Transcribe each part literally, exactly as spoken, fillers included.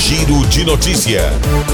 Giro de Notícia.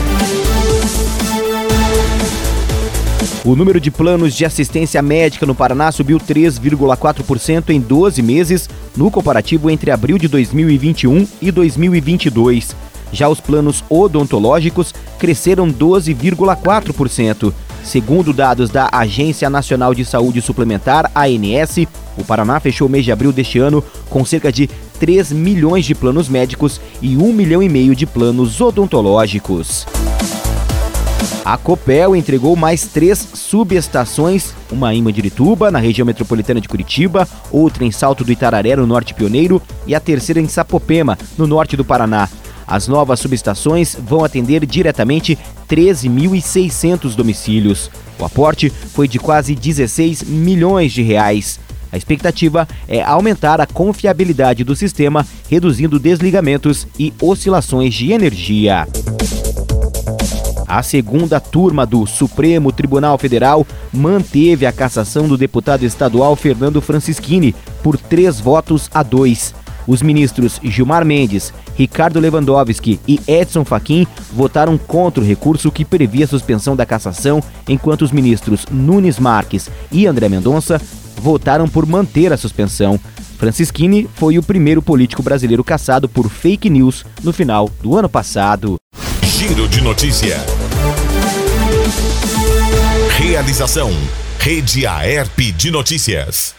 O número de planos de assistência médica no Paraná subiu três vírgula quatro por cento em doze meses, no comparativo entre abril de dois mil e vinte e um e dois mil e vinte e dois. Já os planos odontológicos cresceram doze vírgula quatro por cento. Segundo dados da Agência Nacional de Saúde Suplementar, A N S, o Paraná fechou o mês de abril deste ano com cerca de três milhões de planos médicos e um milhão e meio de planos odontológicos. A Copel entregou mais três subestações, uma em Mandirituba, na região metropolitana de Curitiba, outra em Salto do Itararé, no Norte Pioneiro, e a terceira em Sapopema, no norte do Paraná. As novas subestações vão atender diretamente treze mil e seiscentos domicílios. O aporte foi de quase dezesseis milhões de reais. A expectativa é aumentar a confiabilidade do sistema, reduzindo desligamentos e oscilações de energia. A segunda turma do Supremo Tribunal Federal manteve a cassação do deputado estadual Fernando Francischini por três votos a dois. Os ministros Gilmar Mendes, Ricardo Lewandowski e Edson Fachin votaram contra o recurso que previa a suspensão da cassação, enquanto os ministros Nunes Marques e André Mendonça votaram por manter a suspensão. Francischini foi o primeiro político brasileiro cassado por fake news no final do ano passado. Giro de Notícia. Realização: Rede Aerp de Notícias.